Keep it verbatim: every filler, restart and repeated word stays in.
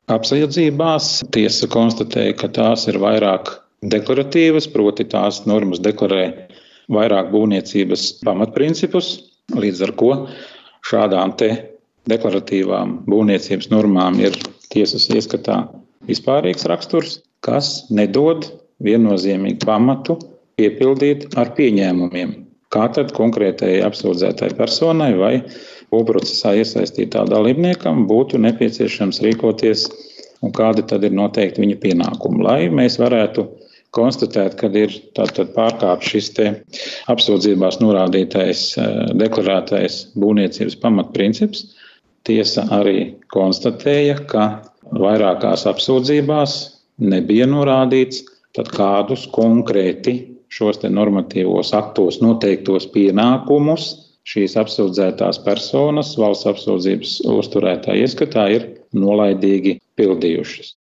Apsūdzībās tiesa konstatēja, ka tās ir vairāk deklaratīvas, proti tās normas deklarē vairāk būvniecības pamatprincipus, līdz ar ko šādām te deklaratīvām būvniecības normām ir tiesas ieskatā vispārīgs raksturs, kas nedod viennozīmīgu pamatu piepildīt ar pieņēmumiem, kā tad konkrētai apsūdzētai personai vai būvprocesā iesaistītā dalībniekam būtu nepieciešams rīkoties un kādi tad ir noteikti viņa pienākumi, lai mēs varētu konstatēt, kad ir tātad pārkāpts šis te apsūdzībās norādītais deklarētais būvniecības pamatprincips. Tiesa arī konstatēja, ka vairākās apsūdzībās nebija norādīts, tad kādus konkrēti šos te normatīvos aktos noteiktos pienākumus šīs apsūdzētās personas valsts apsūdzības uzturētāja ieskatā ir nolaidīgi pildījušas.